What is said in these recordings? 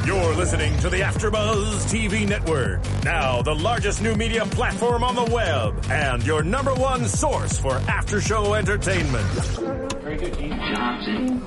You're listening to the AfterBuzz TV Network, now the largest new media platform on the web, and your number one source for after-show entertainment. Very good, Gene Johnson.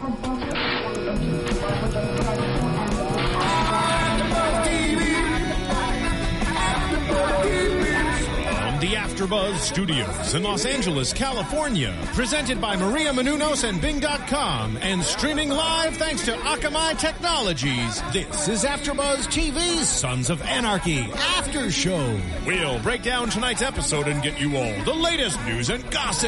The AfterBuzz Studios in Los Angeles, California. Presented by Maria Menounos and Bing.com and streaming live thanks to Akamai Technologies. This is AfterBuzz TV's Sons of Anarchy After Show. We'll break down tonight's episode and get you all the latest news and gossip.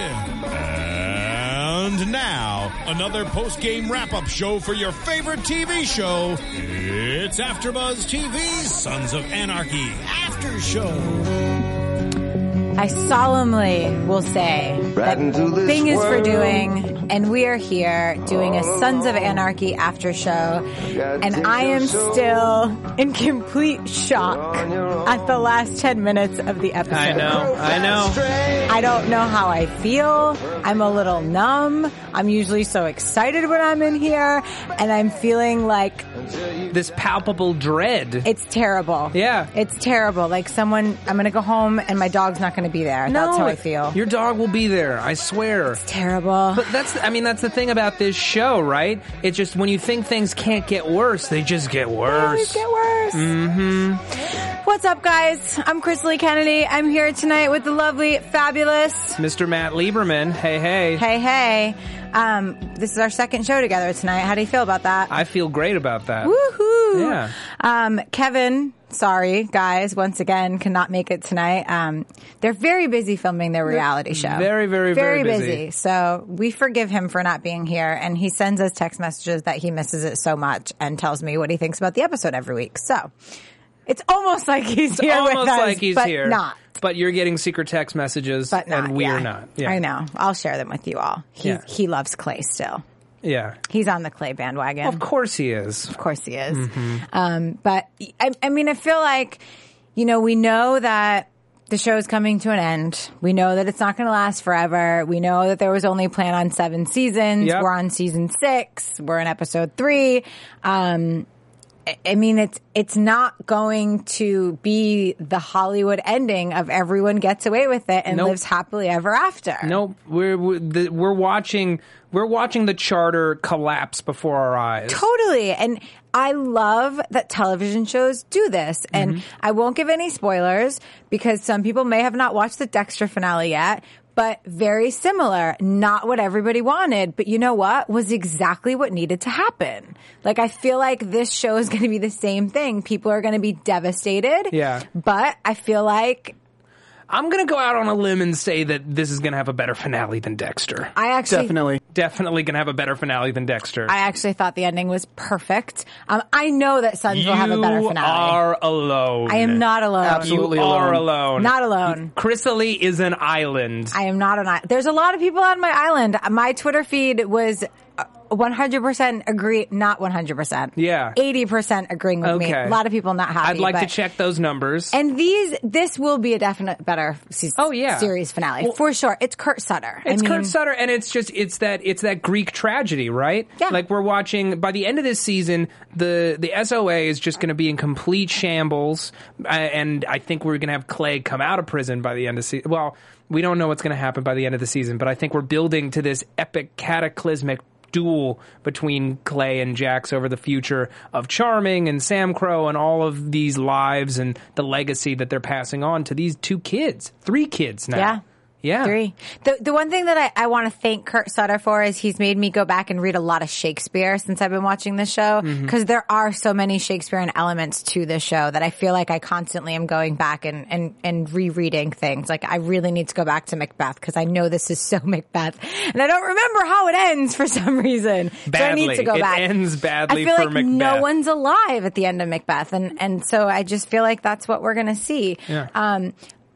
And now, another post-game wrap-up show for your favorite TV show. It's AfterBuzz TV's Sons of Anarchy After Show. I solemnly will say that Bing is for doing, and we are here doing a Sons of Anarchy after show, and I am still in complete shock at the last 10 minutes of the episode. I know. I don't know how I feel. I'm a little numb. I'm usually so excited when I'm in here, and I'm feeling like this palpable dread. It's terrible. Yeah. It's terrible. Like I'm going to go home and my dog's not going to be there. No, that's how I feel. Your dog will be there, I swear. It's terrible. But that's the thing about this show, right? It's just when you think things can't get worse, they just get worse. They always get worse. Mm-hmm. What's up, guys? I'm Chris Lee Kennedy. I'm here tonight with the lovely, fabulous Mr. Matt Lieberman. Hey, hey. Hey, hey. This is our second show together tonight. How do you feel about that? I feel great about that. Woohoo! Yeah. Kevin, sorry, guys, once again, cannot make it tonight. They're very busy filming their reality show. Very, very, very busy. So we forgive him for not being here, and he sends us text messages that he misses it so much and tells me what he thinks about the episode every week. So it's almost like he's here with us. Almost like he's but here. Not. But you're getting secret text messages, But not, and we're not. Yeah. I know. I'll share them with you all. He loves Clay still. Yeah. He's on the Clay bandwagon. Of course he is. Of course he is. Mm-hmm. But I mean, I feel like, we know that the show is coming to an end. We know that it's not going to last forever. We know that there was only planned on 7 seasons. Yep. We're on season 6. We're in episode 3. I mean, it's not going to be the Hollywood ending of everyone gets away with it and lives happily ever after. Nope. We're watching the charter collapse before our eyes. Totally. And I love that television shows do this. And I won't give any spoilers because some people may have not watched the Dexter finale yet. But very similar, not what everybody wanted, but you know what? Was exactly what needed to happen. Like, I feel like this show is going to be the same thing. People are going to be devastated. Yeah. But I feel like I'm going to go out on a limb and say that this is going to have a better finale than Dexter. Definitely going to have a better finale than Dexter. I actually thought the ending was perfect. I know that Sons will have a better finale. You are alone. I am not alone. Absolutely you are alone. Not alone. Chrysali is an island. I am not an island. There's a lot of people on my island. My Twitter feed was 100% agree, not 100%. Yeah. 80% agreeing with me. A lot of people not happy. I'd like to check those numbers. And this will be a definite better series finale. Well, for sure. It's Kurt Sutter. Kurt Sutter, and it's that Greek tragedy, right? Yeah. Like, we're watching, by the end of this season, the SOA is just going to be in complete shambles, and I think we're going to have Clay come out of prison by the end of the season. Well, we don't know what's going to happen by the end of the season, but I think we're building to this epic cataclysmic duel between Clay and Jax over the future of Charming and Sam Crow and all of these lives and the legacy that they're passing on to these 2 kids. 3 kids now. Yeah. Yeah. 3. The one thing that I want to thank Kurt Sutter for is he's made me go back and read a lot of Shakespeare since I've been watching this show, because there are so many Shakespearean elements to this show that I feel like I constantly am going back and rereading things. Like, I really need to go back to Macbeth because I know this is so Macbeth, and I don't remember how it ends for some reason. Badly. So I need to go back. It ends badly I feel for like Macbeth. no one's alive at the end of Macbeth, and so I just feel like that's what we're going to see. Yeah.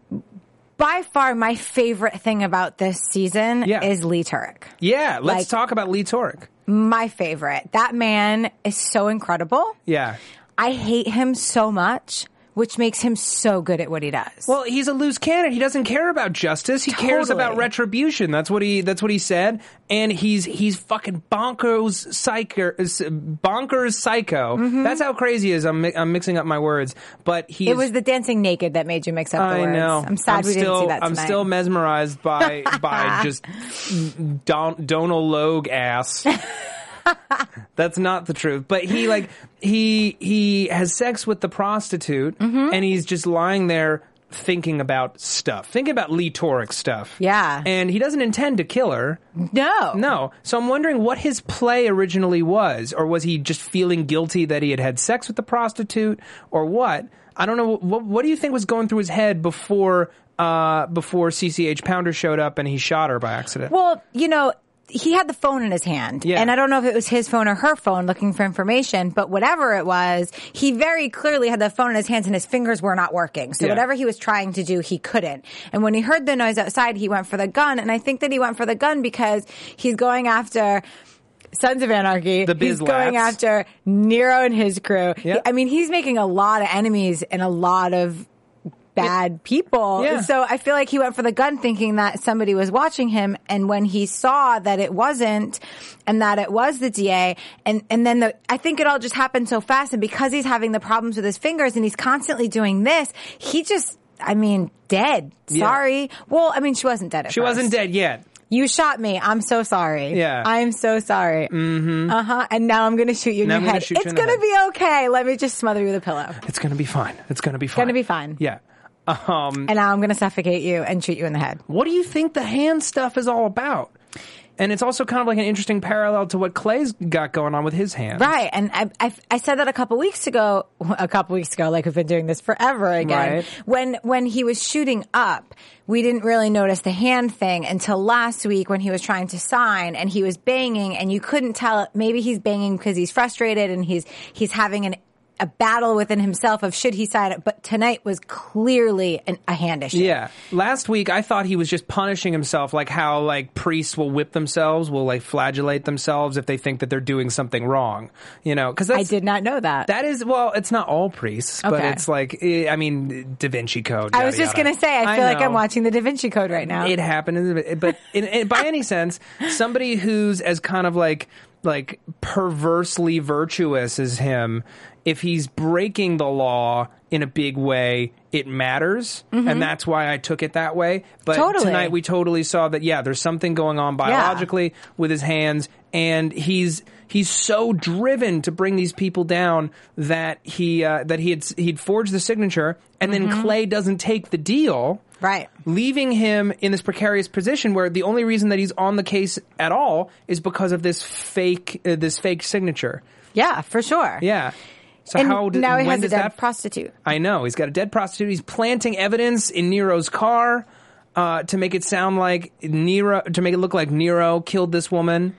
By far, my favorite thing about this season is Lee Turek. Yeah, let's talk about Lee Turek. My favorite. That man is so incredible. Yeah. I hate him so much which makes him so good at what he does. Well, he's a loose cannon. He doesn't care about justice. He cares about retribution. That's what he said. And he's fucking bonkers psycho. Mm-hmm. That's how crazy he is. I'm mixing up my words, but it was the dancing naked that made you mix up the words. I know. I'm sad we didn't see that tonight. I'm still mesmerized by just Donal Logue ass. That's not the truth. But he has sex with the prostitute, and he's just lying there thinking about stuff. Thinking about Lee Torek stuff. Yeah. And he doesn't intend to kill her. No. So I'm wondering what his play originally was. Or was he just feeling guilty that he had sex with the prostitute? Or what? I don't know. What do you think was going through his head before CCH Pounder showed up and he shot her by accident? Well, he had the phone in his hand. Yeah. And I don't know if it was his phone or her phone looking for information, but whatever it was, he very clearly had the phone in his hands and his fingers were not working. So whatever he was trying to do, he couldn't. And when he heard the noise outside, he went for the gun. And I think that he went for the gun because he's going after Sons of Anarchy. He's going after Nero and his crew. Yep. He's making a lot of enemies and a lot of bad people. Yeah. So I feel like he went for the gun thinking that somebody was watching him. And when he saw that it wasn't and that it was the DA and then I think it all just happened so fast. And because he's having the problems with his fingers and he's constantly doing this, he just, dead. Sorry. Yeah. Well, she wasn't dead at She first. wasn't dead yet. You shot me. I'm so sorry. Yeah. I'm so sorry. Mm-hmm. And now I'm going to shoot you in your head. It's going to be okay. Let me just smother you with a pillow. It's going to be fine. It's going to be fine. It's going to be fine. Yeah. And now I'm going to suffocate you and shoot you in the head. What do you think the hand stuff is all about? And it's also kind of like an interesting parallel to what Clay's got going on with his hands. Right. And I said that a couple weeks ago, like we've been doing this forever again. Right. When he was shooting up, we didn't really notice the hand thing until last week when he was trying to sign and he was banging and you couldn't tell, maybe he's banging because he's frustrated and he's having a battle within himself of should he sign it, but tonight was clearly a hand issue. Yeah. Last week, I thought he was just punishing himself, like how priests will whip themselves, will flagellate themselves if they think that they're doing something wrong. Because I did not know that. That is, well, it's not all priests, but it's Da Vinci Code. I was just going to say, I feel like I'm watching the Da Vinci Code right now. It happened, but by any sense, somebody who's as kind of like perversely virtuous as him, if he's breaking the law in a big way, it matters. And that's why I took it that way. But tonight we totally saw that, there's something going on biologically with his hands. And he's so driven to bring these people down that he'd forged the signature and then Clay doesn't take the deal. Right. Leaving him in this precarious position where the only reason that he's on the case at all is because of this fake signature. Yeah, for sure. Yeah. So now he has a dead prostitute. I know. He's got a dead prostitute. He's planting evidence in Nero's car to make it sound like to make it look like Nero killed this woman.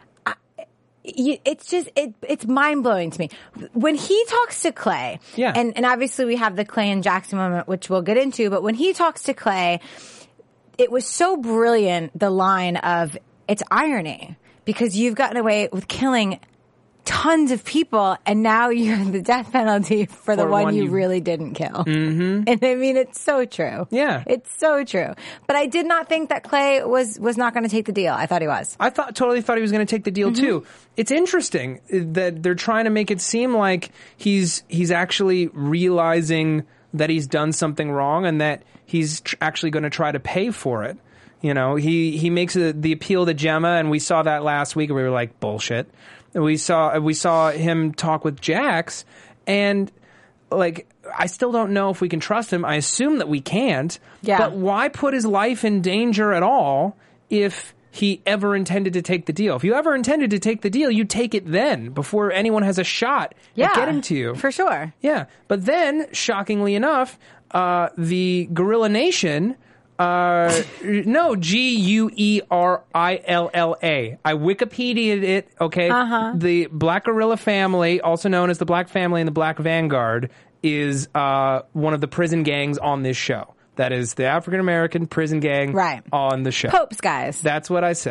It's just, it's mind-blowing to me. When he talks to Clay, and obviously we have the Clay and Jackson moment, which we'll get into, but when he talks to Clay, it was so brilliant, the line of, it's irony, because you've gotten away with killing tons of people, and now you're the death penalty for the one you really didn't kill. And it's so true. Yeah. It's so true. But I did not think that Clay was not going to take the deal. I thought he was. I totally thought he was going to take the deal too. It's interesting that they're trying to make it seem like he's actually realizing that he's done something wrong and that he's actually going to try to pay for it. He makes the appeal to Gemma, and we saw that last week, and we were like, bullshit. We saw him talk with Jax, and I still don't know if we can trust him. I assume that we can't. Yeah. But why put his life in danger at all if he ever intended to take the deal? If you ever intended to take the deal, you take it then, before anyone has a shot at getting to you. For sure. Yeah. But then, shockingly enough, the Guerrilla Nation... no, Guerilla. I Wikipedia'd it, okay? The Black Guerrilla family, also known as the Black Family and the Black Vanguard, is one of the prison gangs on this show. That is the African-American prison gang on the show. Pope's guys. That's what I said.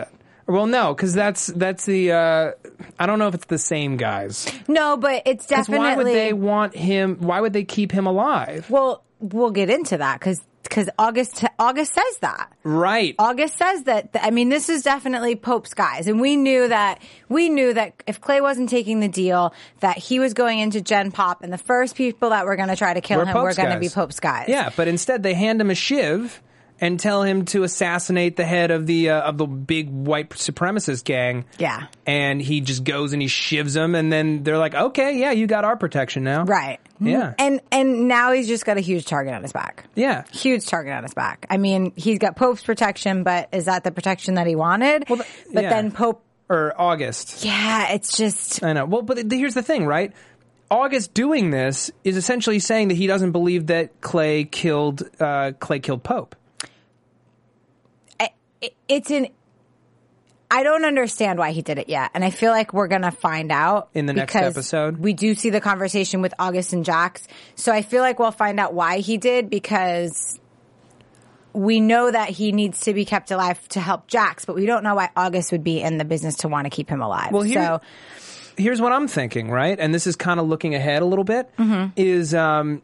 Well, no, because that's the. I don't know if it's the same guys. No, but it's 'Cause definitely. why would they want him? Why would they keep him alive? Well, we'll get into that because August says that. Right. August says that. I mean, this is definitely Pope's guys, and we knew that if Clay wasn't taking the deal, that he was going into Gen Pop, and the first people that were going to try to kill him were going to be Pope's guys. Yeah, but instead they hand him a shiv and tell him to assassinate the head of the big white supremacist gang. Yeah. And he just goes and he shivs him, and then they're like, okay, yeah, you got our protection now. Right. Yeah. And now he's just got a huge target on his back. Yeah. Huge target on his back. I mean, he's got Pope's protection, but is that the protection that he wanted? Well, then Pope... Or August. Yeah, it's just... I know. Well, but here's the thing, right? August doing this is essentially saying that he doesn't believe that Clay killed Pope. I don't understand why he did it yet, and I feel like we're gonna find out in the next episode. We do see the conversation with August and Jax, so I feel like we'll find out why he did, because we know that he needs to be kept alive to help Jax, but we don't know why August would be in the business to want to keep him alive. Well, here's what I'm thinking, right? And this is kind of looking ahead a little bit. Is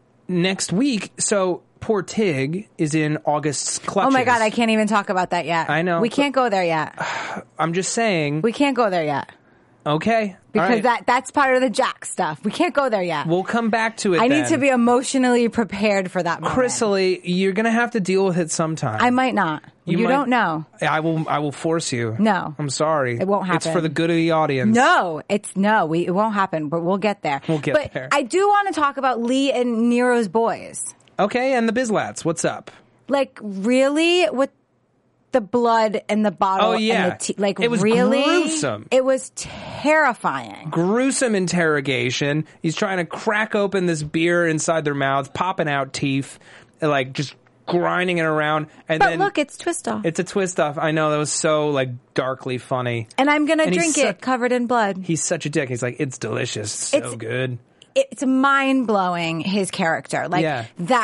next week? So. Poor Tig is in August's clutches. Oh my God, I can't even talk about that yet. I know. We can't go there yet. I'm just saying. We can't go there yet. Okay. Because that's part of the Jack stuff. We can't go there yet. We'll come back to it I need to be emotionally prepared for that moment. Chrisley, you're going to have to deal with it sometime. I might not. You don't know. I will force you. No. I'm sorry. It won't happen. It's for the good of the audience. It won't happen, but we'll get there. But I do want to talk about Lee and Nero's boys. Okay, and the Bizlats, what's up? Like, really? With the blood and the bottle and the tea? Like, it was really? Gruesome. It was terrifying. Gruesome interrogation. He's trying to crack open this beer inside their mouths, popping out teeth, like, just grinding it around. But look, it's twist off. It's a twist off. I know, that was so, like, darkly funny. And I'm going to drink it covered in blood. He's such a dick. He's like, it's delicious. So good. It's mind-blowing, his character. Like,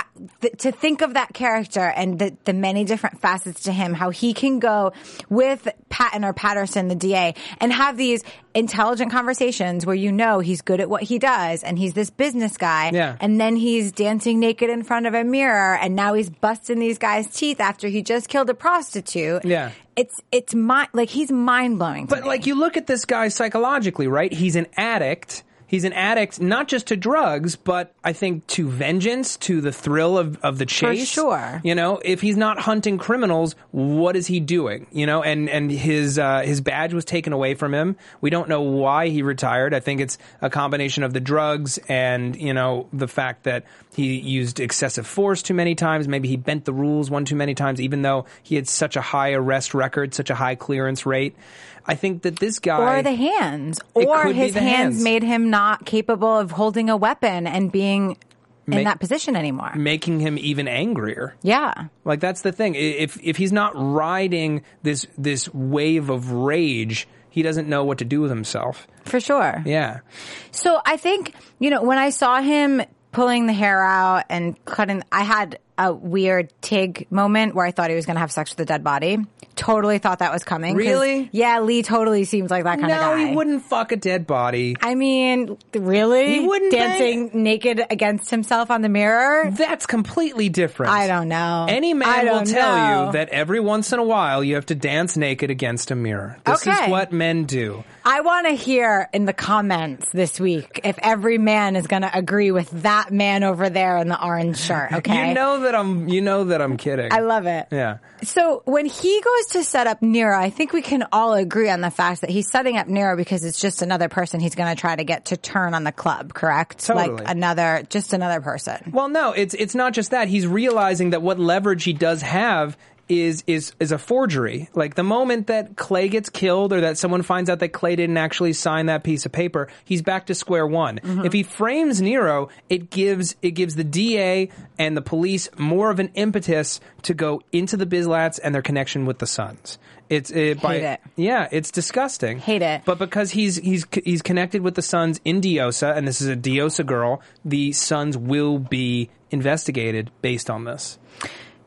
to think of that character and the many different facets to him, how he can go with Patterson, the DA, and have these intelligent conversations where he's good at what he does, and he's this business guy, and then he's dancing naked in front of a mirror, and now he's busting these guys' teeth after he just killed a prostitute. Yeah. He's mind-blowing to me. But, like, you look at this guy psychologically, right? He's an addict. He's an addict, not just to drugs, but I think to vengeance, to the thrill of the chase. For sure. If he's not hunting criminals, what is he doing? And his badge was taken away from him. We don't know why he retired. I think it's a combination of the drugs and, the fact that he used excessive force too many times. Maybe he bent the rules one too many times, even though he had such a high arrest record, such a high clearance rate. I think that this guy... Or the hands. Or his hands made him not capable of holding a weapon and being in that position anymore. Making him even angrier. Yeah. Like, that's the thing. If he's not riding this wave of rage, he doesn't know what to do with himself. For sure. Yeah. So I think, when I saw him pulling the hair out and cutting... I had a weird Tig moment where I thought he was going to have sex with a dead body. Totally thought that was coming. Really? Yeah, Lee totally seems like that kind of guy. No, he wouldn't fuck a dead body. I mean, really? He wouldn't dancing naked against himself on the mirror? That's completely different. I don't know. Any man will tell you that every once in a while you have to dance naked against a mirror. This is what men do. I want to hear in the comments this week if every man is going to agree with that man over there in the orange shirt, okay? You know that I'm kidding. I love it. Yeah. So when he goes to set up Nero, I think we can all agree on the fact that he's setting up Nero because it's just another person he's going to try to get to turn on the club, correct? Totally. Like another person. Well, no, it's not just that. He's realizing that what leverage he does have is a forgery. Like, the moment that Clay gets killed or that someone finds out that Clay didn't actually sign that piece of paper, he's back to square one. Mm-hmm. If he frames Nero, it gives the DA and the police more of an impetus to go into the Bizlats and their connection with the Sons. Hate it. Yeah, it's disgusting. Hate it. But because he's connected with the Sons in Diosa, and this is a Diosa girl, the Sons will be investigated based on this.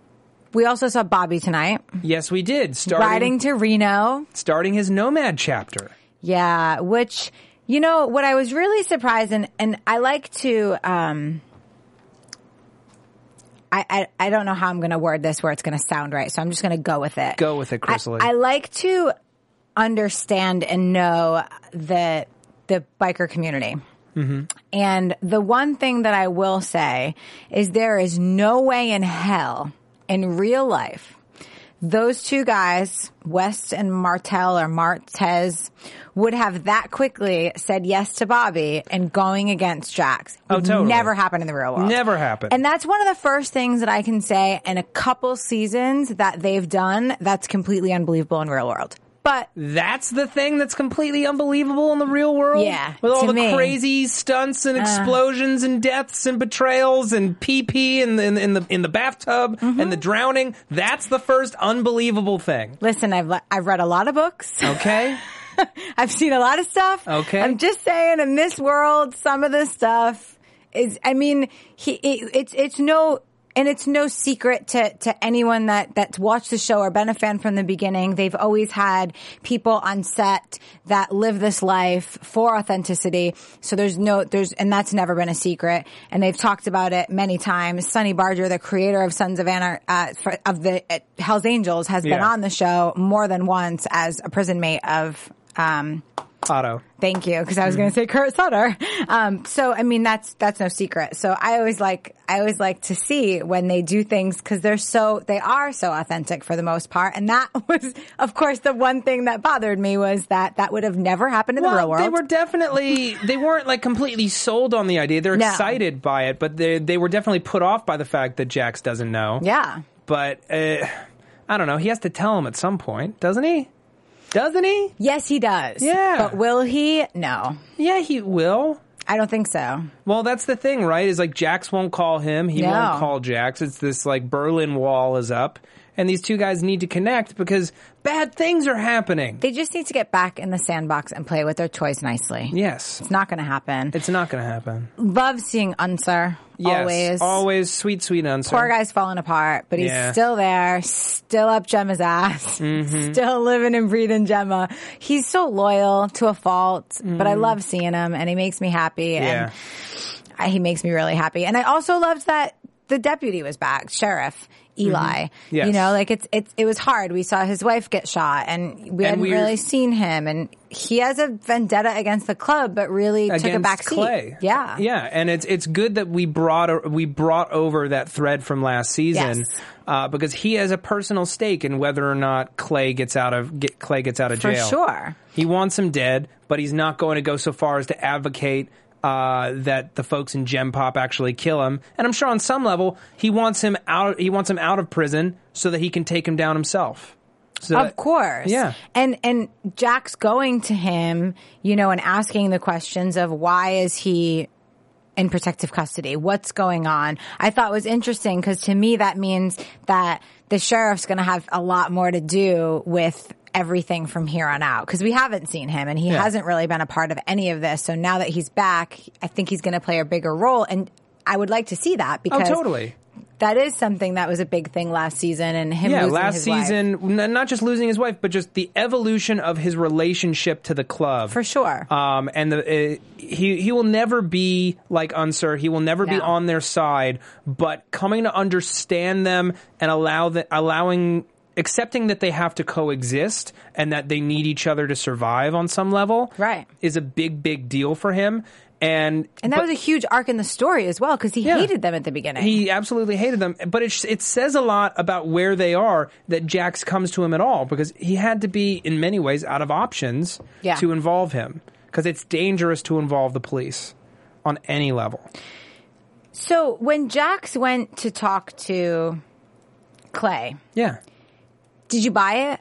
We also saw Bobby tonight. Yes, we did. Riding to Reno. Starting his Nomad chapter. Yeah, which, you know, what I was really surprised, and I like to, I don't know how I'm going to word this where it's going to sound right, so I'm just going to go with it. Go with it, Chrysalie. I like to understand and know the biker community. Mm-hmm. And the one thing that I will say is there is no way in hell in real life those two guys, West and Martel or Martez, would have that quickly said yes to Bobby and going against Jax. Would totally. Never happen in the real world. Never happened. And that's one of the first things that I can say in a couple seasons that they've done that's completely unbelievable in real world. But that's the thing that's completely unbelievable in the real world? Yeah. With all to the me. crazy stunts and explosions and deaths and betrayals and pee in the bathtub and the drowning. That's the first unbelievable thing. Listen, I've read a lot of books. Okay. I've seen a lot of stuff. Okay. I'm just saying in this world, some of this stuff is, I mean, it's no secret to anyone that's watched the show or been a fan from the beginning. They've always had people on set that live this life for authenticity. So and that's never been a secret. And they've talked about it many times. Sonny Barger, the creator of Sons of of the Hell's Angels, has been on the show more than once as a prison mate of, Otto. Thank you, because I was going to say Kurt Sutter. So I mean that's no secret. So I always like to see when they do things because they are so authentic for the most part. And that was, of course, the one thing that bothered me was that would have never happened in the real world. They weren't like completely sold on the idea. They're excited by it, but they were definitely put off by the fact that Jax doesn't know. Yeah. But I don't know. He has to tell him at some point, doesn't he? Doesn't he? Yes, he does. Yeah. But will he? No. Yeah, he will. I don't think so. Well, that's the thing, right? Is like Jax won't call him. He won't call Jax. It's this like Berlin Wall is up. And these two guys need to connect because bad things are happening. They just need to get back in the sandbox and play with their toys nicely. Yes. It's not going to happen. It's not going to happen. Love seeing Unser. Yes, always sweet Unser. Poor guy's falling apart, but he's still there, still up Gemma's ass, still living and breathing Gemma. He's so loyal to a fault, but I love seeing him, and he makes me happy, and he makes me really happy. And I also loved that the deputy was back, Sheriff Eli. Yes. You know, like it was hard. We saw his wife get shot, and we hadn't really seen him, and he has a vendetta against the club, but really took a back seat. Clay. Yeah. Yeah, and it's good that we brought over that thread from last season because he has a personal stake in whether or not Clay gets out of jail. For sure. He wants him dead, but he's not going to go so far as to advocate that the folks in Gem Pop actually kill him. And I'm sure on some level he wants him out of prison so that he can take him down himself. Of course. Yeah. And Jax going to him, you know, and asking the questions of why is he in protective custody? What's going on? I thought was interesting because to me that means that the sheriff's going to have a lot more to do with everything from here on out because we haven't seen him and he hasn't really been a part of any of this. So now that he's back, I think he's going to play a bigger role, and I would like to see that because totally. That is something that was a big thing last season, and him losing last his season, wife. Not just losing his wife, but just the evolution of his relationship to the club. For sure. And he will never be like Unser. He will never be on their side, but coming to understand them and accepting that they have to coexist and that they need each other to survive on some level is a big deal for him. And that was a huge arc in the story as well because he hated them at the beginning. He absolutely hated them. But it says a lot about where they are that Jax comes to him at all because he had to be, in many ways, out of options to involve him because it's dangerous to involve the police on any level. So when Jax went to talk to Clay... Yeah. Did you buy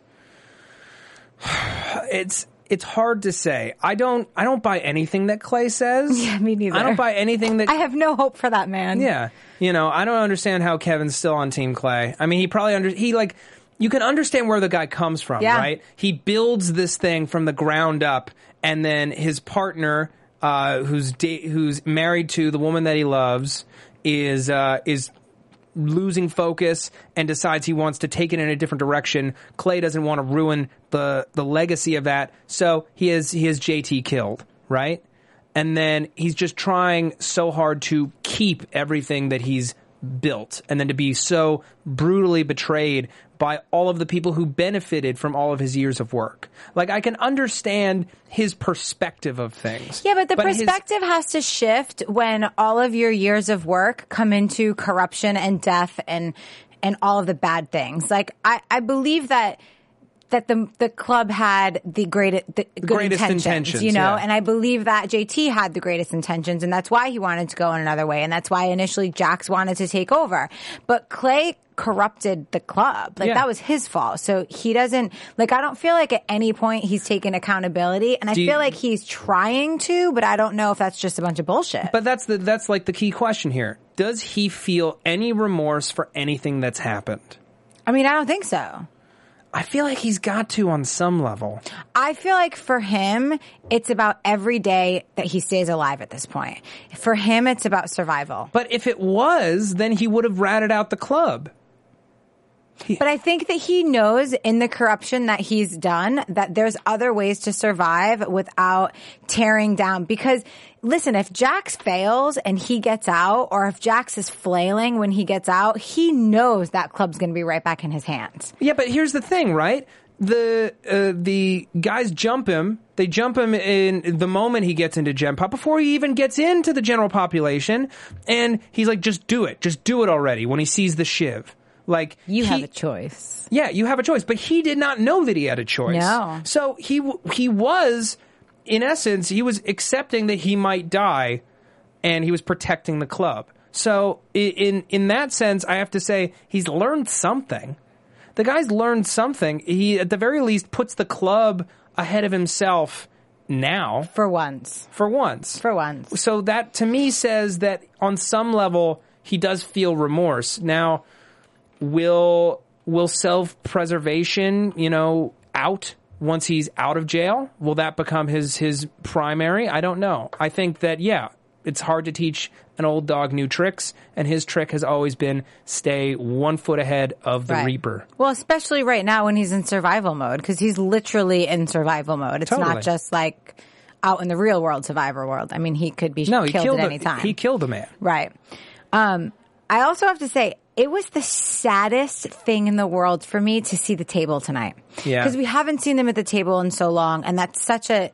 it? It's hard to say. I don't buy anything that Clay says. Yeah, me neither. I don't buy anything that... I have no hope for that man. Yeah. You know, I don't understand how Kevin's still on Team Clay. I mean, he probably you can understand where the guy comes from, right? He builds this thing from the ground up, and then his partner, who's married to the woman that he loves, is losing focus and decides he wants to take it in a different direction. Clay doesn't want to ruin the legacy of that, so he has JT killed, right? And then he's just trying so hard to keep everything that he's built, and then to be so brutally betrayed by all of the people who benefited from all of his years of work. Like, I can understand his perspective of things. Yeah, but the perspective has to shift when all of your years of work come into corruption and death and all of the bad things. Like, I believe that the club had the greatest intentions, you know, yeah. and I believe that JT had the greatest intentions, and that's why he wanted to go in another way, and that's why initially Jax wanted to take over. But Clay corrupted the club. Like, that was his fault. So he doesn't, like, I don't feel like at any point he's taken accountability, and I feel like he's trying to, but I don't know if that's just a bunch of bullshit. But that's like the key question here. Does he feel any remorse for anything that's happened? I mean, I don't think so. I feel like he's got to on some level. I feel like for him, it's about every day that he stays alive at this point. For him, it's about survival. But if it was, then he would have ratted out the club. But I think that he knows in the corruption that he's done that there's other ways to survive without tearing down. Because, listen, if Jax fails and he gets out, or if Jax is flailing when he gets out, he knows that club's going to be right back in his hands. Yeah, but here's the thing, right? The guys jump him. They jump him in the moment he gets into Gen Pop, before he even gets into the general population. And he's like, just do it. Just do it already, when he sees the Shiv. Like, you have a choice. Yeah, you have a choice. But he did not know that he had a choice. No. So he was, in essence, he was accepting that he might die, and he was protecting the club. So in that sense, I have to say he's learned something. The guy's learned something. He, at the very least, puts the club ahead of himself now. For once. So that, to me, says that on some level, he does feel remorse. Now, will self-preservation, out once he's out of jail? Will that become his primary? I don't know. I think that, yeah, it's hard to teach an old dog new tricks, and his trick has always been stay 1 foot ahead of the Reaper. Well, especially right now when he's in survival mode, because he's literally in survival mode. It's not just like out in the real world, survivor world. I mean, he could be killed at any time. He killed a man. Right. I also have to say, it was the saddest thing in the world for me to see the table tonight. Yeah. Because we haven't seen them at the table in so long, and that's such a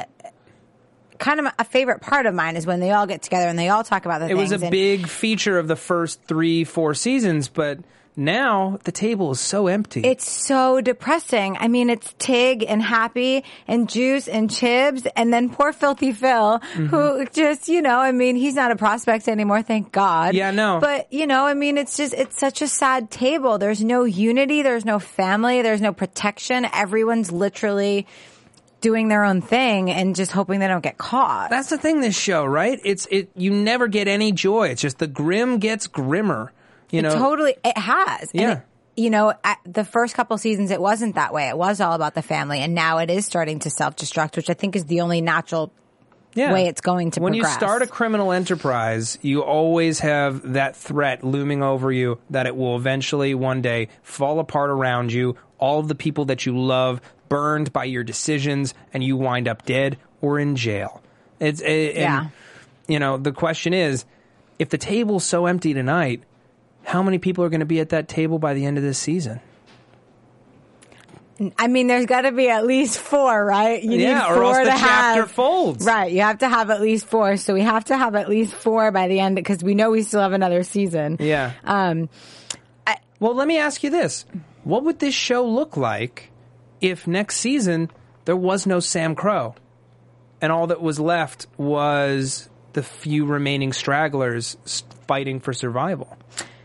kind of a favorite part of mine, is when they all get together and they all talk about the things. It was a big feature of the first 3-4 seasons, but now the table is so empty. It's so depressing. I mean, it's Tig and Happy and Juice and Chibs, and then poor Filthy Phil, who just, he's not a prospect anymore, thank God. Yeah, no. But, it's such a sad table. There's no unity, there's no family, there's no protection. Everyone's literally doing their own thing and just hoping they don't get caught. That's the thing, this show, right? You never get any joy. It's just the grim gets grimmer. It has. Yeah. And at the first couple seasons, it wasn't that way. It was all about the family, and now it is starting to self-destruct, which I think is the only natural way it's going to progress. When you start a criminal enterprise, you always have that threat looming over you that it will eventually one day fall apart around you. All of the people that you love burned by your decisions, and you wind up dead or in jail. The question is, if the table's so empty tonight, how many people are going to be at that table by the end of this season? I mean, there's got to be at least 4, right? You need 4 or else the to chapter have, folds. Right, you have to have at least 4. So we have to have at least 4 by the end, because we know we still have another season. Yeah. Well, let me ask you this. What would this show look like if next season there was no Sam Crow, and all that was left was the few remaining stragglers fighting for survival?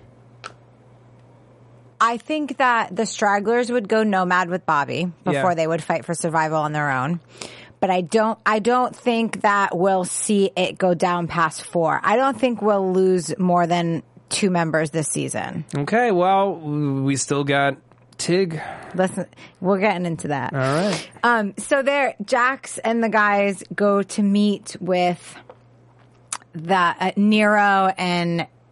I think that the stragglers would go nomad with Bobby before they would fight for survival on their own. But I don't think that we'll see it go down past 4. I don't think we'll lose more than 2 members this season. Okay, well, we still got Tig. Listen, we're getting into that. All right. So Jax and the guys go to meet with the Nero and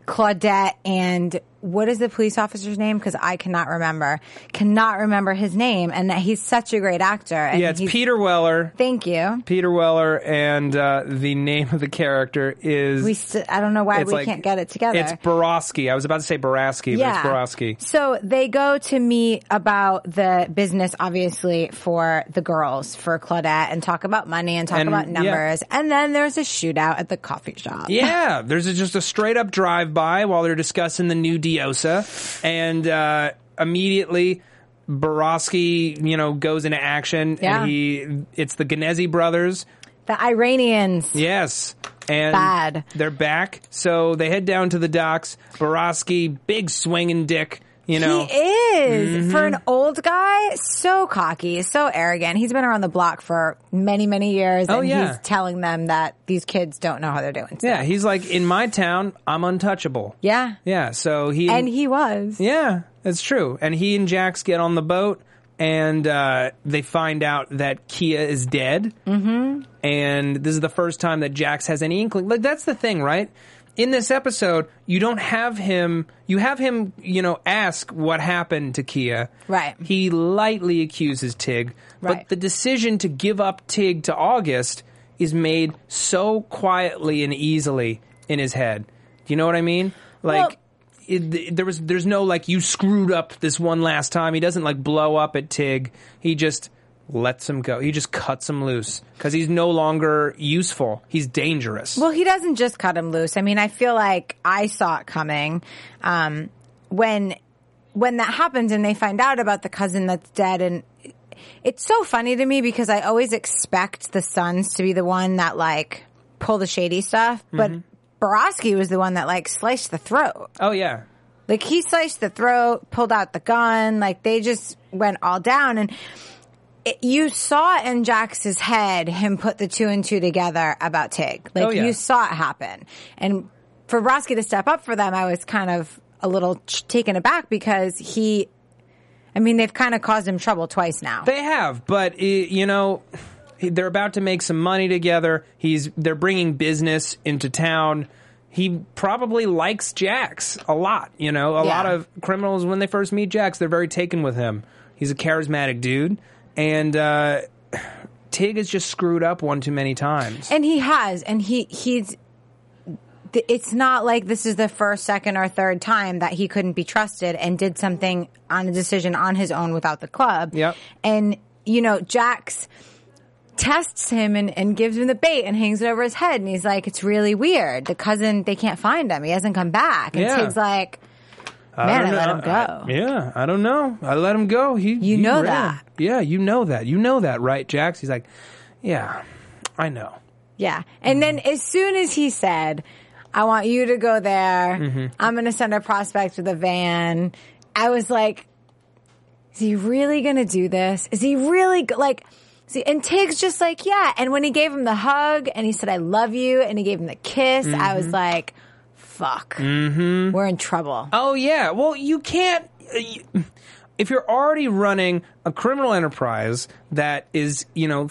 Claudette and what is the police officer's name? Because I cannot remember his name, and that he's such a great actor. And it's Peter Weller. Thank you. Peter Weller, and the name of the character is... I don't know why we can't get it together. It's Borowski. I was about to say Borowski, but it's Borowski. So they go to meet about the business, obviously, for the girls, for Claudette, and talk about money and talk about numbers. Yeah. And then there's a shootout at the coffee shop. Yeah, there's just a straight-up drive-by while they're discussing the new Diosa, and immediately Borowski, goes into action, and it's the Ganezi brothers. The Iranians. Yes. And bad. They're back, so they head down to the docks. Borowski, big swinging dick, He is. Mm-hmm. For an old guy, so cocky, so arrogant. He's been around the block for many, many years, and he's telling them that these kids don't know how they're doing stuff. Yeah, he's like, in my town, I'm untouchable. Yeah. Yeah, so And he was. Yeah, that's true. And he and Jax get on the boat, and they find out that Kia is dead. Mm-hmm. And this is the first time that Jax has any inkling. Like, that's the thing, right? In this episode, you don't have him... You have him, ask what happened to Kia. Right. He lightly accuses Tig. Right. But the decision to give up Tig to August is made so quietly and easily in his head. Do you know what I mean? Like... There's no, like, you screwed up this one last time. He doesn't, like, blow up at Tig. He just lets him go. He just cuts him loose because he's no longer useful. He's dangerous. Well, he doesn't just cut him loose. I mean, I feel like I saw it coming when that happens and they find out about the cousin that's dead. And it's so funny to me because I always expect the sons to be the one that, like, pull the shady stuff. But Borowski was the one that, like, sliced the throat. Oh, yeah. Like, he sliced the throat, pulled out the gun. Like, they just went all down. And you saw in Jax's head him put the 2 and 2 together about Tig. Like, you saw it happen. And for Borowski to step up for them, I was kind of a little taken aback because they've kind of caused him trouble twice now. They have, but, they're about to make some money together. They're bringing business into town. He probably likes Jax a lot. A lot of criminals, when they first meet Jax, they're very taken with him. He's a charismatic dude. And Tig has just screwed up one too many times. And he has. And he's... It's not like this is the first, second, or third time that he couldn't be trusted and did something on a decision on his own without the club. Yep. And, Jax tests him and gives him the bait and hangs it over his head. And he's like, it's really weird. The cousin, they can't find him. He hasn't come back. And Tig's like... Man, I let him go. I don't know. I let him go. You know that. Yeah, you know that. You know that, right, Jax? He's like, yeah, I know. Yeah. And then as soon as he said, I want you to go there, I'm going to send a prospect with a van, I was like, is he really going to do this? Is he really, and Tig's just like, yeah. And when he gave him the hug and he said, I love you, and he gave him the kiss, I was like, fuck. We're in trouble. Oh, yeah. Well, you can't... If you're already running a criminal enterprise that is,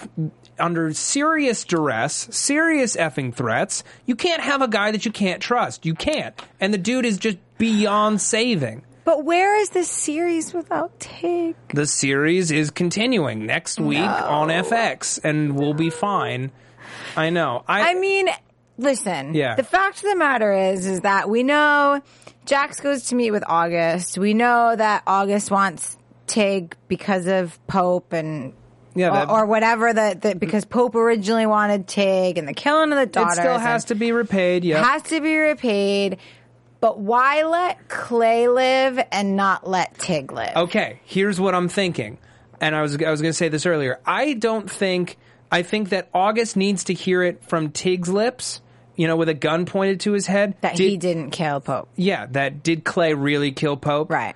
under serious duress, serious effing threats, you can't have a guy that you can't trust. You can't. And the dude is just beyond saving. But where is this series without Tig? The series is continuing next week on FX, and we'll be fine. I know. I mean... Listen, the fact of the matter is that we know Jax goes to meet with August. We know that August wants Tig because of Pope and or whatever because Pope originally wanted Tig and the killing of the daughter. It still has to be repaid. Yeah, has to be repaid. But why let Clay live and not let Tig live? Okay, here's what I'm thinking, and I was going to say this earlier. I think that August needs to hear it from Tig's lips, with a gun pointed to his head. That he didn't kill Pope. Yeah, did Clay really kill Pope? Right.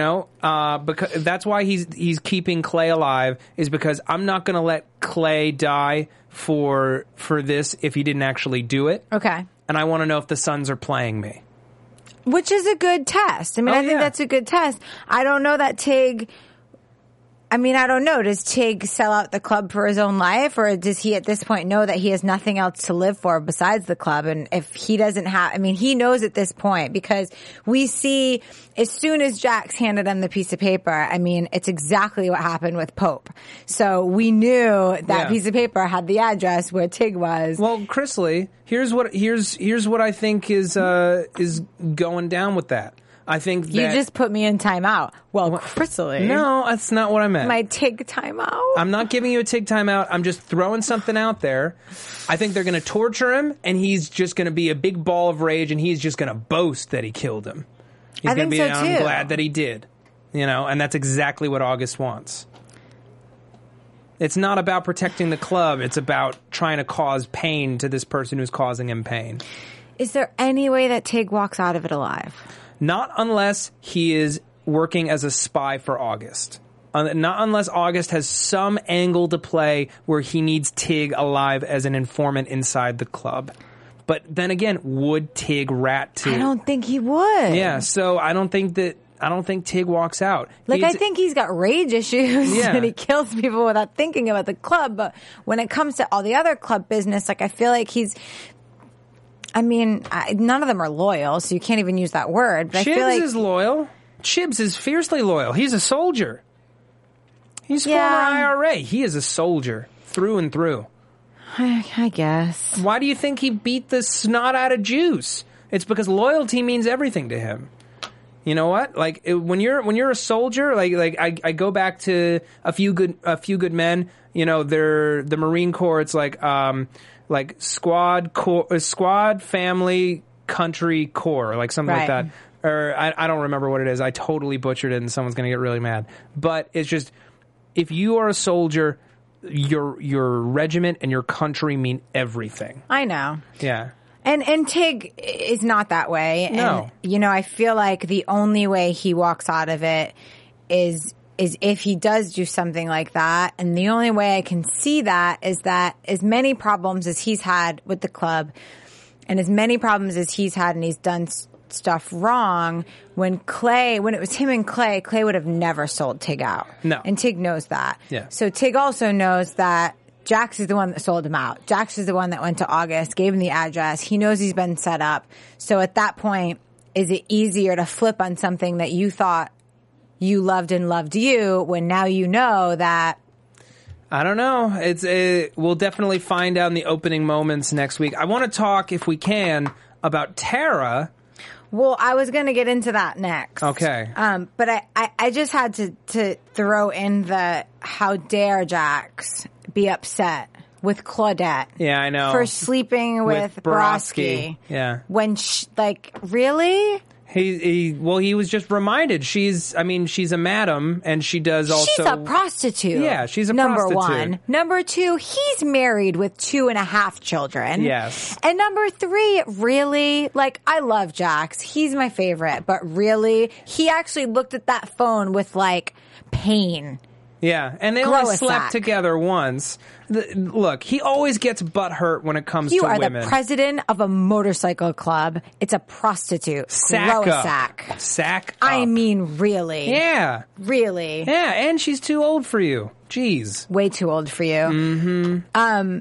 Because that's why he's keeping Clay alive, is because I'm not going to let Clay die for this if he didn't actually do it. Okay. And I want to know if the Sons are playing me. Which is a good test. I mean, I think that's a good test. I don't know that Tig... I mean, I don't know. Does Tig sell out the club for his own life, or does he at this point know that he has nothing else to live for besides the club? And if he doesn't have, I mean, he knows at this point, because we see as soon as Jax handed him the piece of paper, I mean, it's exactly what happened with Pope. So we knew that piece of paper had the address where Tig was. Well, Chrisley, here's what I think is going down with that. I think that... You just put me in timeout. Well, Chrisley. No, that's not what I meant. My Tig timeout? I'm not giving you a Tig timeout. I'm just throwing something out there. I think they're going to torture him, and he's just going to be a big ball of rage, and he's just going to boast that he killed him. He's going to be, I'm glad that he did. You know, and that's exactly what August wants. It's not about protecting the club. It's about trying to cause pain to this person who's causing him pain. Is there any way that Tig walks out of it alive? Not unless he is working as a spy for August. Not unless August has some angle to play where he needs Tig alive as an informant inside the club. But then again, would Tig rat too? I don't think he would. Yeah, so I don't think Tig walks out. Like, I think he's got rage issues and he kills people without thinking about the club. But when it comes to all the other club business, like, I feel like he's... I mean, none of them are loyal, so you can't even use that word. But Chibs I feel like is loyal. Chibs is fiercely loyal. He's a soldier. He's former IRA. He is a soldier through and through. I guess. Why do you think he beat the snot out of Juice? It's because loyalty means everything to him. You know what? Like when you're a soldier, like I go back to a few good men. You know, they're the Marine Corps. It's like squad, family, country, corps, like something like that. Or I don't remember what it is. I totally butchered it, and someone's going to get really mad. But it's just, if you are a soldier, your regiment and your country mean everything. I know. Yeah. And Tig is not that way. No. And, you know, I feel like the only way he walks out of it is if he does do something like that. And the only way I can see that is that as many problems as he's had with the club and as many problems as he's had and he's done stuff wrong, when it was him and Clay would have never sold Tig out. No. And Tig knows that. Yeah. So Tig also knows that Jax is the one that sold him out. Jax is the one that went to August, gave him the address. He knows he's been set up. So at that point, is it easier to flip on something that you thought you loved and loved you when now you know that? I don't know. We'll definitely find out in the opening moments next week. I want to talk, if we can, about Tara. Well, I was going to get into that next. Okay. But I just had to throw in the how dare Jax be upset with Claudette. Yeah, I know. For sleeping with Borowski. Yeah. When, really? He was just reminded she's a madam, and she does also... She's a prostitute. Yeah, she's a number prostitute. Number 1. Number 2, he's married with 2.5 children. Yes. And number 3, really? Like, I love Jax. He's my favorite. But really? He actually looked at that phone with, like, pain. Yeah, and they only slept together once. Look, he always gets butthurt when it comes to women. You are the president of a motorcycle club. It's a prostitute. Throw a sack. Sack up. I mean, really. Yeah. Really. Yeah, and she's too old for you. Jeez. Way too old for you. Mm-hmm.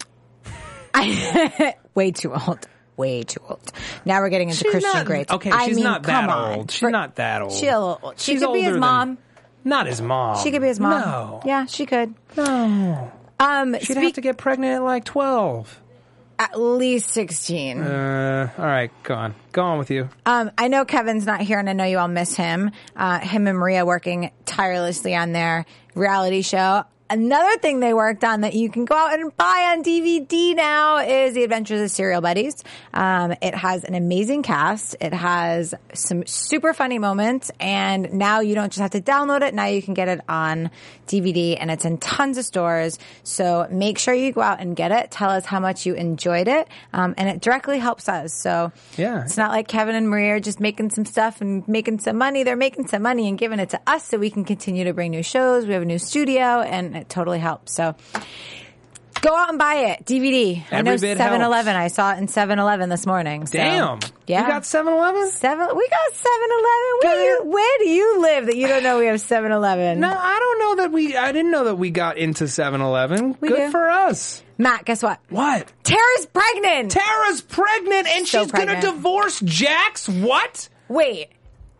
Way too old. Way too old. Now we're getting into Christian Grey. Okay, she's not that old. She's not that old. She's a little old. She could be his mom. Not his mom. She could be his mom. No. Yeah, she could. No. She'd have to get pregnant at like 12. At least 16. All right, go on. Go on with you. I know Kevin's not here, and I know you all miss him. Him and Maria working tirelessly on their reality show. Another thing they worked on that you can go out and buy on DVD now is The Adventures of Serial Buddies. It has an amazing cast. It has some super funny moments, and now you don't just have to download it. Now you can get it on DVD, and it's in tons of stores. So make sure you go out and get it. Tell us how much you enjoyed it, and it directly helps us. So yeah, it's not like Kevin and Maria are just making some stuff and making some money. They're making some money and giving it to us so we can continue to bring new shows. We have a new studio, and it totally helps. So Go out and buy it. DVD. I know Every bit 7-Eleven. helps. I saw it in 7-Eleven this morning. So. Damn. Yeah. You got 7-Eleven? We got 7-Eleven. Where do you live that you don't know we have 7-Eleven? No, I don't know that I didn't know that we got into 7-Eleven. We Good do. for us. Matt, guess what? What? Tara's pregnant. Tara's pregnant and So she's going to pregnant. divorce Jax? What? Wait.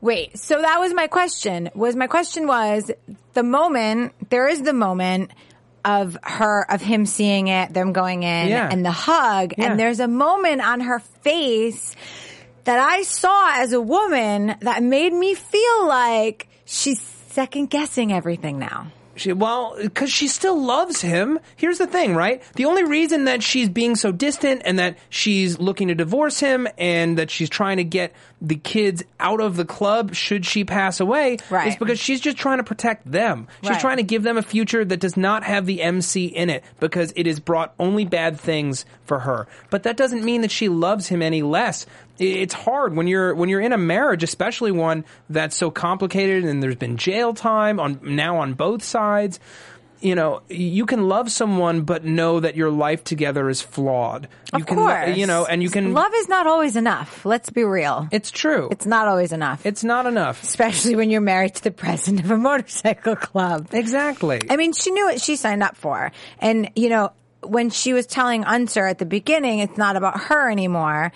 So that was my question. My question was the moment, there is the moment of him seeing it, them going in, Yeah. and the hug, Yeah. and there's a moment on her face that I saw as a woman that made me feel like she's second guessing everything now. Because she still loves him. Here's the thing, right? The only reason that she's being so distant and that she's looking to divorce him and that she's trying to get the kids out of the club should she pass away Right. is because she's just trying to protect them. She's Right. trying to give them a future that does not have the MC in it because it has brought only bad things for her. But that doesn't mean that she loves him any less. It's hard when you're in a marriage, especially one that's so complicated and there's been jail time on both sides. You know, you can love someone but know that your life together is flawed. Of course. And you can Love is not always enough. Let's be real. It's true. It's not always enough. It's not enough. Especially when you're married to the president of a motorcycle club. Exactly. I mean, she knew what she signed up for. And, when she was telling Unser at the beginning, it's not about her anymore.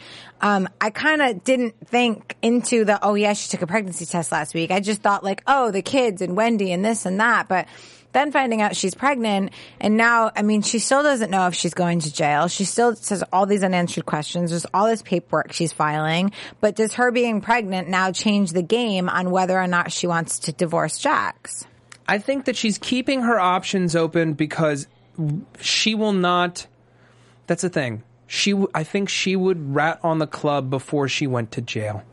I kind of didn't think into she took a pregnancy test last week. I just thought the kids and Wendy and this and that. But then finding out she's pregnant and now, I mean, she still doesn't know if she's going to jail. She still says all these unanswered questions. There's all this paperwork she's filing. But does her being pregnant now change the game on whether or not she wants to divorce Jax? I think that she's keeping her options open because she will not. That's the thing. I think she would rat on the club before she went to jail.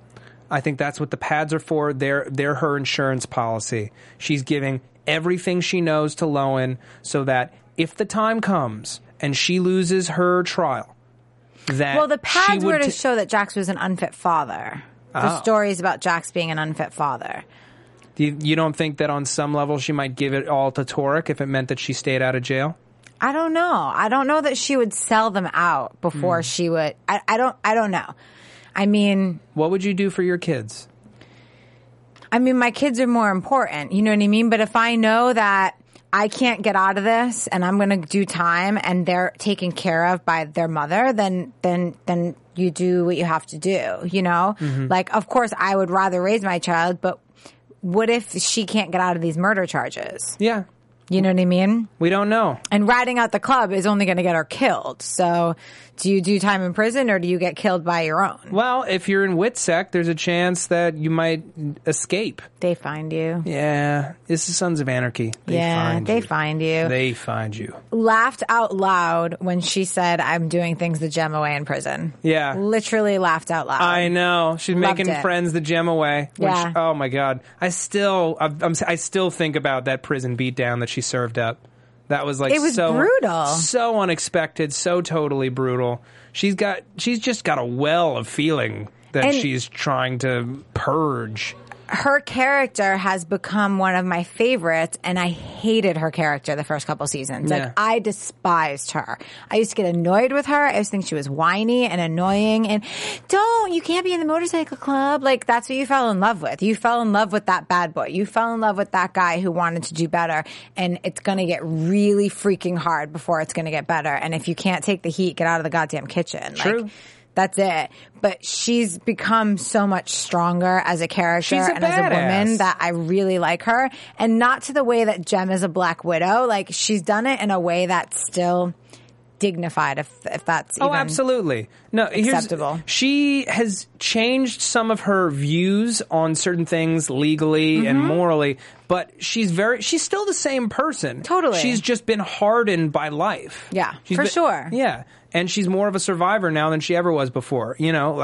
I think that's what the pads are for. They're her insurance policy. She's giving everything she knows to Lowen so that if the time comes and she loses her trial, that the pads she would were to show that Jax was an unfit father. The stories about Jax being an unfit father. You don't think that on some level she might give it all to Torek if it meant that she stayed out of jail? I don't know. I don't know that she would sell them out before she would. I don't know. I mean, what would you do for your kids? I mean, my kids are more important. You know what I mean? But if I know that I can't get out of this and I'm going to do time and they're taken care of by their mother, then you do what you have to do, Mm-hmm. Of course, I would rather raise my child, but what if she can't get out of these murder charges? Yeah. You know what I mean? We don't know. And ratting out the club is only going to get her killed. So do you do time in prison or do you get killed by your own? Well, if you're in WITSEC, there's a chance that you might escape. They find you. Yeah. This is Sons of Anarchy. They find you. They find you. Laughed out loud when she said, I'm doing things the gem away in prison. Yeah. Literally laughed out loud. I know. She's Loved making it. friends the gem away. Which, Yeah. Oh my God. I still think about that prison beatdown that she served up. That was It was so brutal. so unexpected, so totally brutal. She's just got a well of feeling that And- she's trying to purge. Her character has become one of my favorites, and I hated her character the first couple seasons. Yeah. I despised her. I used to get annoyed with her. I used to think she was whiny and annoying and you can't be in the motorcycle club. That's what you fell in love with. You fell in love with that bad boy. You fell in love with that guy who wanted to do better, and it's going to get really freaking hard before it's going to get better. And if you can't take the heat, get out of the goddamn kitchen. True. That's it. But she's become so much stronger as a character She's a and as a woman badass. that I really like her. And not to the way that Jem is a Black Widow. She's done it in a way that's still dignified, if that's even Absolutely. No, acceptable. She has changed some of her views on certain things legally and morally, but she's still the same person. Totally. She's just been hardened by life. Yeah, She's for sure. Yeah. And she's more of a survivor now than she ever was before.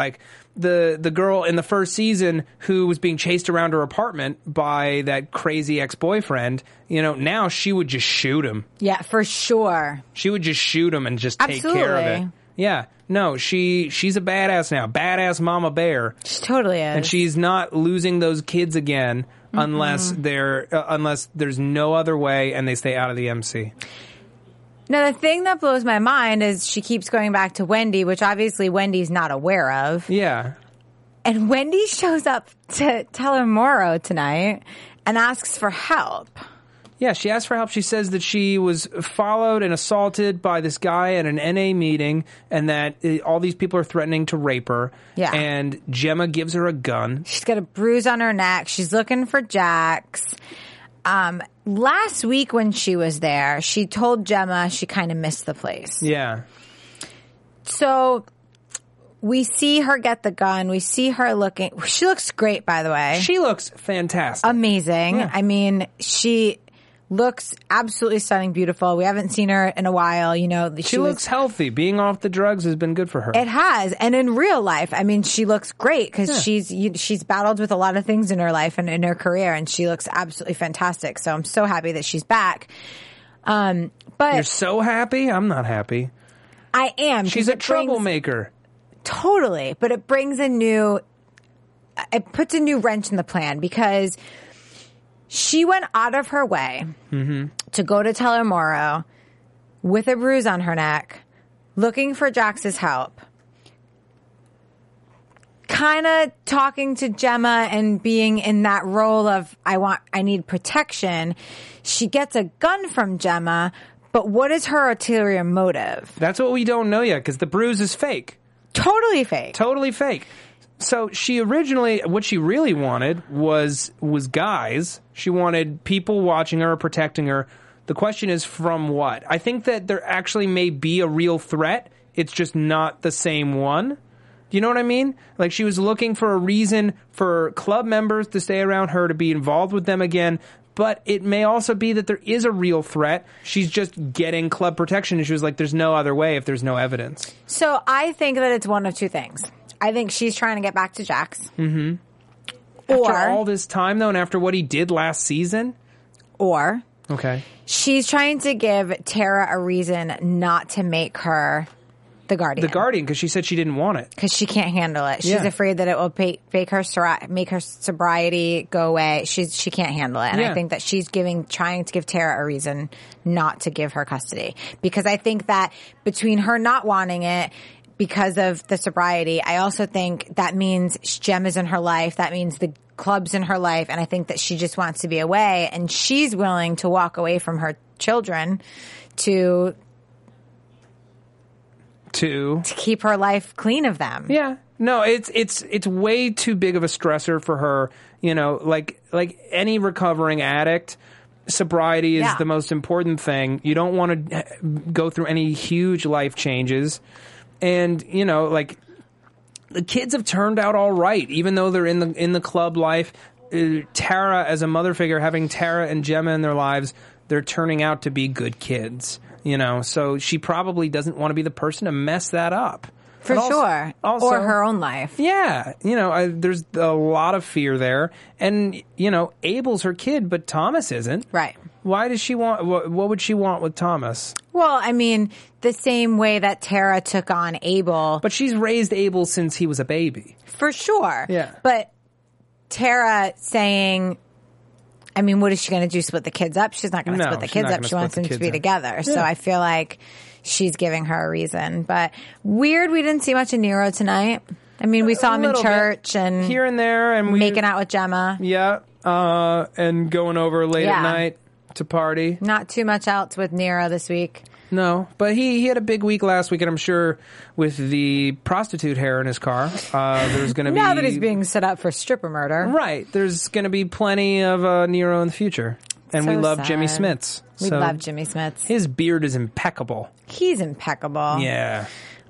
The girl in the first season who was being chased around her apartment by that crazy ex-boyfriend, now she would just shoot him. Yeah, for sure. She would just shoot him and just take care of it. Absolutely. Yeah. No, she's a badass now. Badass mama bear. She totally is. And she's not losing those kids again unless there's no other way and they stay out of the MC. Now, the thing that blows my mind is she keeps going back to Wendy, which obviously Wendy's not aware of. Yeah. And Wendy shows up to Telemoro tonight and asks for help. Yeah, she asked for help. She says that she was followed and assaulted by this guy at an NA meeting and that all these people are threatening to rape her. Yeah. And Gemma gives her a gun. She's got a bruise on her neck. She's looking for Jax. Last week when she was there, she told Gemma she kind of missed the place. Yeah. So we see her get the gun. We see her looking. She looks great, by the way. She looks fantastic. Amazing. Yeah. I mean, she looks absolutely stunning, beautiful. We haven't seen her in a while. You know, she looks healthy. Being off the drugs has been good for her. It has. And in real life, I mean, she looks great because she's battled with a lot of things in her life and in her career, and she looks absolutely fantastic. So I'm so happy that she's back. But you're so happy? I'm not happy. I am. She's a troublemaker. Totally. But it puts a new wrench in the plan because she went out of her way to go to Telemoro with a bruise on her neck, looking for Jax's help, kind of talking to Gemma and being in that role of, I need protection. She gets a gun from Gemma, but what is her ulterior motive? That's what we don't know yet because the bruise is fake. Totally fake. Totally fake. So she originally, what she really wanted was guys. She wanted people watching her, protecting her. The question is from what? I think that there actually may be a real threat. It's just not the same one. Do you know what I mean? Like she was looking for a reason for club members to stay around her, to be involved with them again. But it may also be that there is a real threat. She's just getting club protection. And she was like, there's no other way if there's no evidence. So I think that it's one of two things. I think she's trying to get back to Jax. Mm-hmm. Or after all this time, though, and after what he did last season? Or okay, she's trying to give Tara a reason not to make her the Guardian. The Guardian, because she said she didn't want it. Because she can't handle it. She's afraid that it will make her sobriety go away. She can't handle it. And I think that she's trying to give Tara a reason not to give her custody. Because I think that between her not wanting it, because of the sobriety, I also think that means Jem is in her life. That means the club's in her life. And I think that she just wants to be away. And she's willing to walk away from her children to keep her life clean of them. Yeah. No, it's way too big of a stressor for her. You know, like any recovering addict, sobriety is the most important thing. You don't want to go through any huge life changes. And, you know, like, the kids have turned out all right, even though they're in the club life. Tara, as a mother figure, having Tara and Gemma in their lives, they're turning out to be good kids, you know. So she probably doesn't want to be the person to mess that up. For sure. Also, or her own life. Yeah. You know, there's a lot of fear there. And, you know, Abel's her kid, but Thomas isn't. Right. Why does she want, what would she want with Thomas? Well, I mean, the same way that Tara took on Abel. But she's raised Abel since he was a baby. For sure. Yeah. But Tara saying, I mean, what is she going to do? Split the kids up? She's not going to split the kids up. She wants them to be together. Yeah. So I feel like she's giving her a reason. But weird, we didn't see much of Nero tonight. I mean, we saw him in church and here and there, and making out with Gemma. Yeah, and going over late at night to party. Not too much else with Nero this week. No, but he had a big week last week, and I'm sure with the prostitute hair in his car, there's going to be... Now that he's being set up for stripper murder. Right. There's going to be plenty of Nero in the future. And we love Jimmy Smits. We love Jimmy Smits. His beard is impeccable. He's impeccable. Yeah.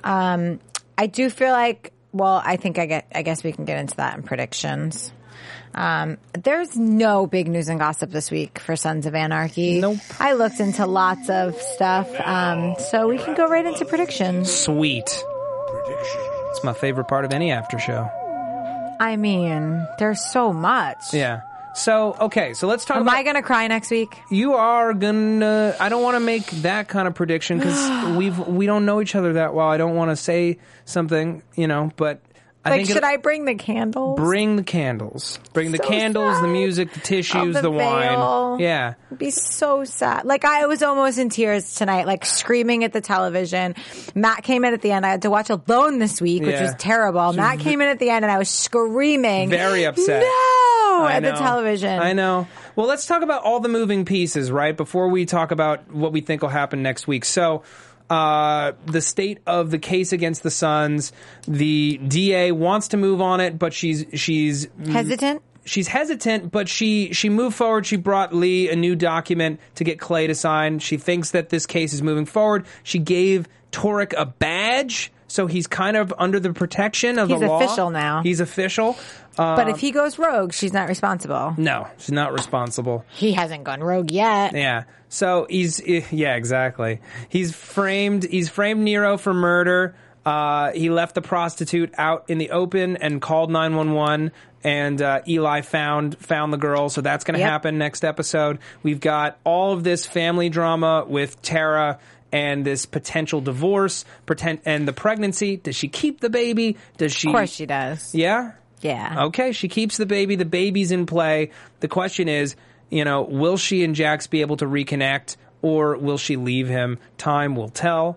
I do feel like, well, I guess we can get into that in predictions. There's no big news and gossip this week for Sons of Anarchy. Nope. I looked into lots of stuff, so we can go right into predictions. Sweet. It's my favorite part of any after show. I mean, there's so much. Yeah. So, okay, so let's talk about... Am I going to cry next week? You are going to... I don't want to make that kind of prediction because we don't know each other that well. I don't want to say something, you know, but Should I bring the candles? Bring the candles. Bring the So candles, sad. the music, the tissues, the the wine. veil. Yeah. It'd be so sad. Like, I was almost in tears tonight, like screaming at the television. Matt came in at the end. I had to watch Alone this week, which Yeah. was terrible. Matt came in at the end and I was screaming. Very upset. No! I At the know. television. I know. Well, let's talk about all the moving pieces, right? Before we talk about what we think will happen next week. So, the state of the case against the Suns, the DA wants to move on it, but she's Hesitant? She's hesitant, but she moved forward. She brought Lee a new document to get Clay to sign. She thinks that this case is moving forward. She gave Torek a badge, so he's kind of under the protection of the law. He's official now. He's official. But if he goes rogue, she's not responsible. No, she's not responsible. He hasn't gone rogue yet. Yeah. So exactly. He's framed Nero for murder. He left the prostitute out in the open and called 911, and Eli found the girl. So that's going to happen next episode. We've got all of this family drama with Tara and this potential divorce, and the pregnancy. Does she keep the baby? Does she? Of course she does. Yeah? Yeah. Okay, she keeps the baby. The baby's in play. The question is, will she and Jax be able to reconnect, or will she leave him? Time will tell.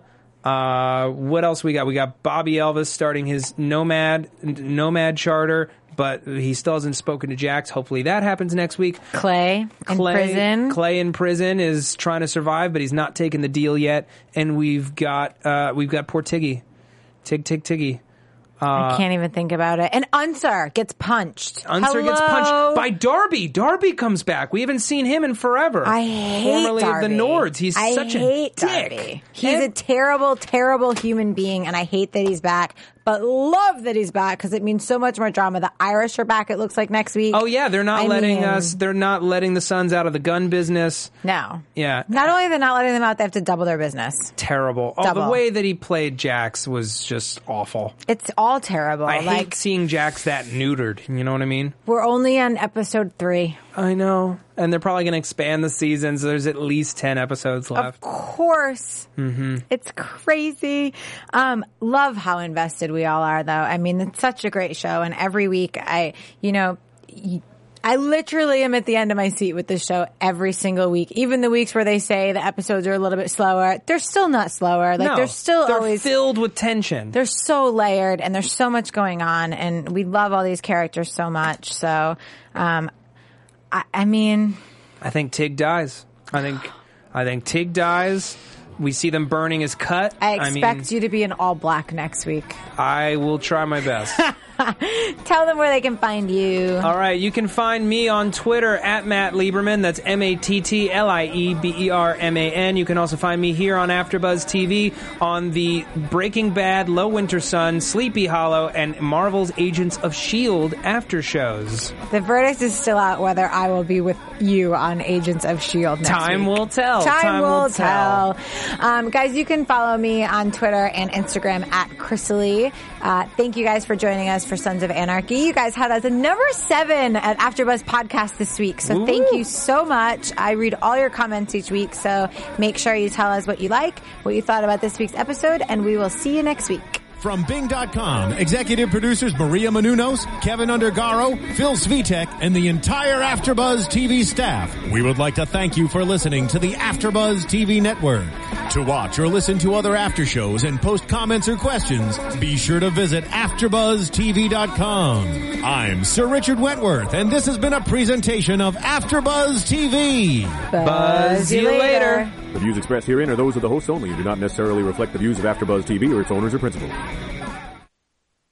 What else we got? We got Bobby Elvis starting his Nomad charter, but he still hasn't spoken to Jax. Hopefully that happens next week. Clay in prison. Clay in prison is trying to survive, but he's not taking the deal yet. And we've got poor Tiggy. Tiggy. I can't even think about it. And Unser gets punched. Unser gets punched by Darby. Darby comes back. We haven't seen him in forever. I hate Formerly Darby. of the Nords. He's such a dick. Darby. He's a terrible, terrible human being, and I hate that he's back. But love that he's back because it means so much more drama. The Irish are back, it looks like, next week. Oh yeah, they're not letting the Suns out of the gun business. No. Yeah. Not only they're not letting them out, they have to double their business. Terrible. Oh, the way that he played Jax was just awful. It's all terrible. I hate seeing Jax that neutered. You know what I mean? We're only on episode 3. I know. And they're probably going to expand the season, so there's at least 10 episodes left. Of course. Mm-hmm. It's crazy. Love how invested we all are, though. I mean, it's such a great show, and every week I literally am at the end of my seat with this show every single week. Even the weeks where they say the episodes are a little bit slower, they're still not slower. Like, they're always filled with tension. They're so layered, and there's so much going on, and we love all these characters so much. So, I mean, I think Tig dies. I think Tig dies. We see them burning his cut. I expect you to be in all black next week. I will try my best. Tell them where they can find you. All right, you can find me on Twitter at Matt Lieberman. That's MattLieberman. You can also find me here on AfterBuzz TV on the Breaking Bad, Low Winter Sun, Sleepy Hollow, and Marvel's Agents of S.H.I.E.L.D. after shows. The verdict is still out whether I will be with you on Agents of S.H.I.E.L.D. next Time week. will tell. Time will tell. Guys, you can follow me on Twitter and Instagram at Chrysalie. Thank you guys for joining us for Sons of Anarchy. You guys had us at number 7 at AfterBuzz Podcast this week, so thank you so much. I read all your comments each week, so make sure you tell us what you like, what you thought about this week's episode, and we will see you next week. From Bing.com, executive producers Maria Menounos, Kevin Undergaro, Phil Svitek, and the entire AfterBuzz TV staff, we would like to thank you for listening to the AfterBuzz TV network. To watch or listen to other after shows and post comments or questions, be sure to visit AfterBuzzTV.com. I'm Sir Richard Wentworth, and this has been a presentation of AfterBuzz TV. Buzz you later. The views expressed herein are those of the hosts only and do not necessarily reflect the views of AfterBuzz TV or its owners or principals.